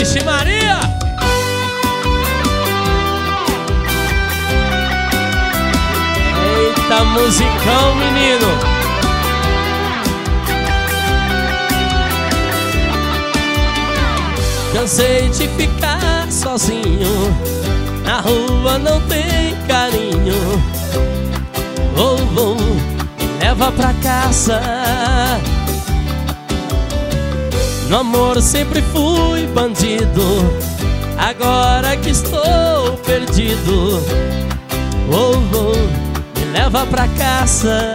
Vixe Maria! Eita, musicão, menino! Cansei de ficar sozinho, na rua não tem carinho. Vovô, me leva pra casa. No amor sempre fui bandido, agora que estou perdido. Vovô, me leva pra casa.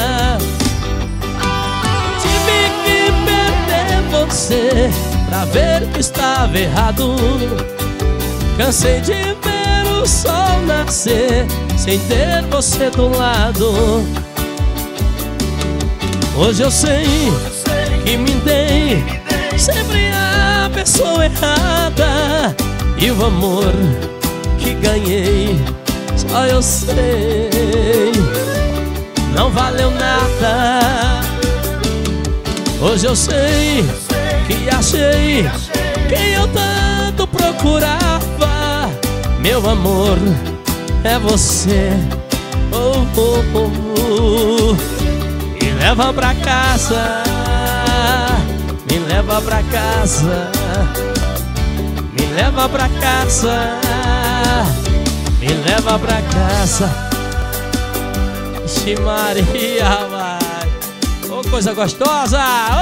Tive que perder você pra ver que estava errado. Cansei de ver o sol nascer sem ter você do lado. Hoje eu sei que me dei sempre a pessoa errada, e o amor que ganhei só eu sei não valeu nada. Hoje eu sei que achei quem eu tanto procurava. Meu amor é você. Oh, oh, oh, oh. Me leva pra casa, me leva pra casa, me leva pra casa, me leva pra casa. Ixi Maria, vai. Ô, coisa gostosa.